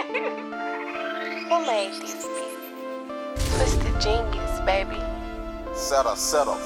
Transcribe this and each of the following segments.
Who made this beat? Twisted Genius, baby. Settle.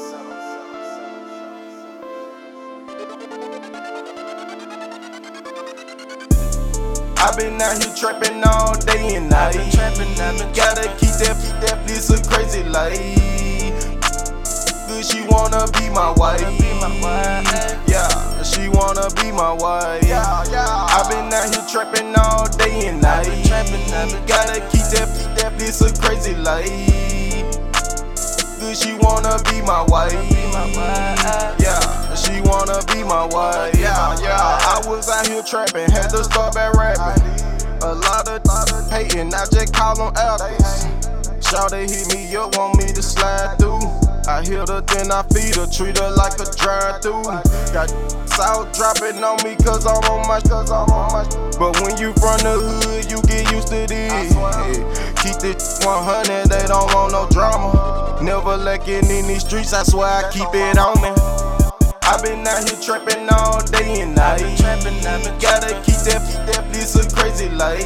I been out here trapping all day and night. Gotta keep that bliss crazy life. Good, she wanna be my wife. Yeah, she wanna be my wife. I been out here trapping all day and night. Gotta keep that bliss crazy life. Good, she wanna be my wife. Yeah, she wanna be my wife. Yeah. I was out here trapping, had to start back rapping. A lot of hating, I just call them apples. Shawty hit me up, want me to slide through. I hit her, then I feed her, treat her like a drive-through. Got salt dropping on me cause I'm on my. But when you from the hood, you get used to this. Keep it 100, they don't want no drama. Never lacking in these streets, I swear I keep it on me. I been out here trapping all day and night. Gotta keep that bliss crazy life.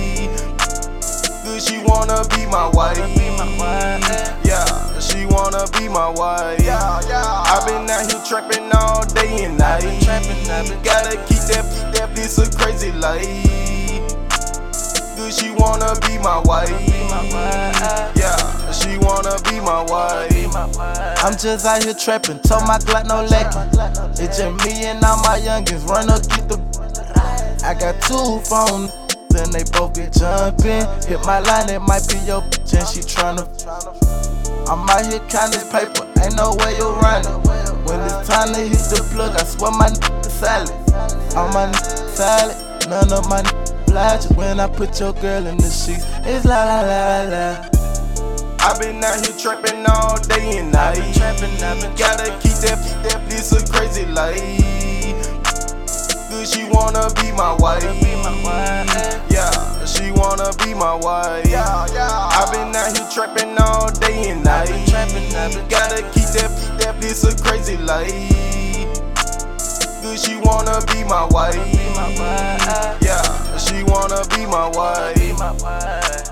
Good, she wanna be my wife. Yeah, she wanna be my wife. I been out here trapping all day and night. Gotta keep that bliss crazy life. Good, she wanna be my wife. Yeah, she wanna be my wife. I'm just out here trapping, told my Glock no lacking. It's just me and all my youngins, run up, get the. I got 2 phones, and they both be jumping. Hit my line, it might be your bitch, and she tryna. I'm out here counting this paper, ain't no way you running. When it's time to hit the plug, I swear my is solid. All my solid, none of my fly. Just when I put your girl in the sheets, it's la la la la. I been out here trapping all day and night. Gotta keep that bliss crazy life. Good, she wanna be my wife. Yeah, she wanna be my wife. I been out here trapping all day and night. Gotta keep that bliss crazy life. Good, she wanna be my wife. Yeah, she wanna be my wife.